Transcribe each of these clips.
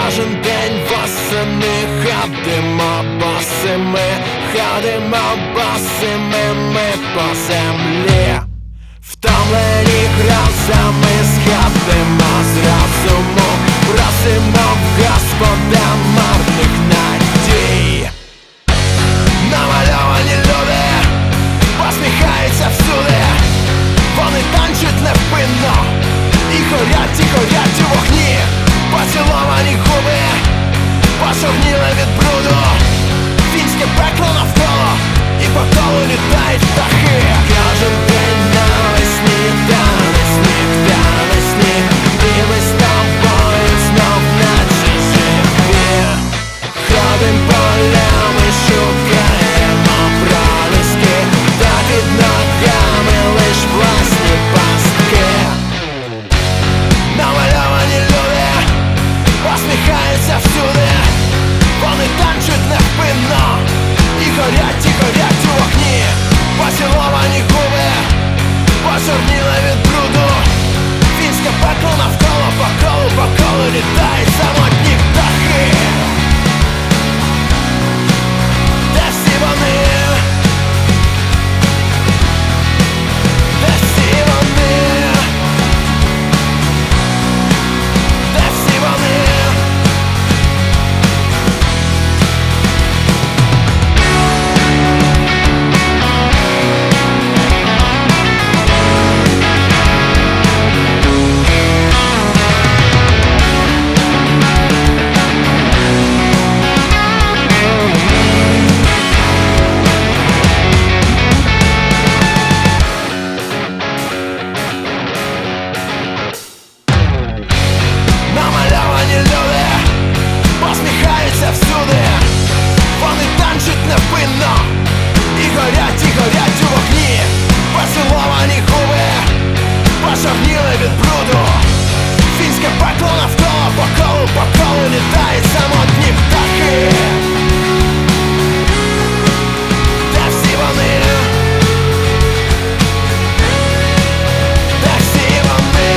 Кожен день восени ходимо босими, ходимо босими ми по землі. Втомлені грозами сходимо з розуму, просимо в Господа марних надій. Намальовані люди посміхаються всюди, вони танчать невпинно і горять у вогні. Поціловані губи почорніли від бруду, фінське пекло навколо, і по колу літають птахи. Кожен день навесні, тане сніг, тане сніг, і ми з тобою знов наче живі. Ходим полями, шукаємо проліски, та під ногами лиш власні пастки. Намальовані люди посміхаються всюди, вони танчуть невпинно і горять у вогні. Поціловані губи почорніли від бруду, фінське пекло навколо, по колу літають самотні птахи. Де всі вони? Де всі вони? Де всі вони? Намальовані люди посміхаються всюди, вони танчать невпинно і горять у вогні. Поціловані губи почорніли від бруду, фінське пекло навколо, по колу літають самотні птахи. Де всі вони? Де всі вони?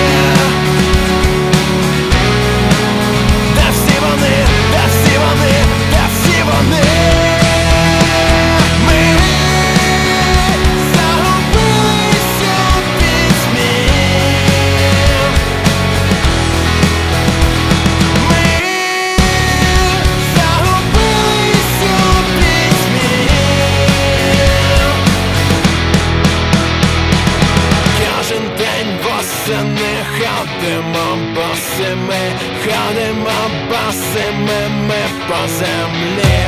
Де всі вони? Де всі вони? Де всі вони? Ми загубились у пітьмі. Ми загубились у пітьмі. Кожен день восени ходимо босими, ходимо босими ми по землі.